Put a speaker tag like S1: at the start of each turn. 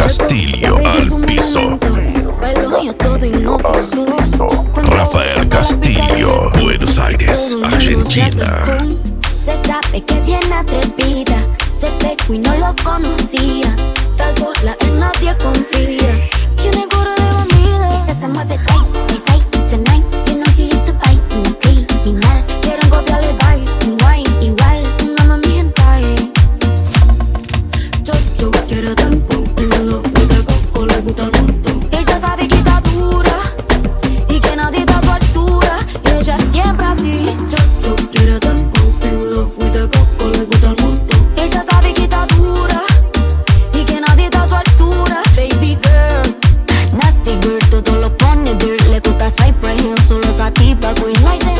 S1: Castillo al piso. Rafael Castillo, Buenos Aires, Argentina.
S2: Se sabe que viene atrevida, se pegó y no lo conocía. Está sola y nadie confía. Tiene cara de bandida. Ella se mueve side tonight. You know she used to fight en la criminal. Quieren copiarle el wine igual. No mami hentai. Yo quiero tiempo. No fui de coco, le gusta el mundo. Ella sabe que está dura y que nadie está a su altura. Ella siempre así. Yo quiero tiempo. No fui de coco, le gusta el mundo. Ella sabe que está dura y que nadie está a su altura. Baby girl, nasty girl, todo lo pone girl. Le gusta Cypress Hill, solo esa tipa, Queen. No hay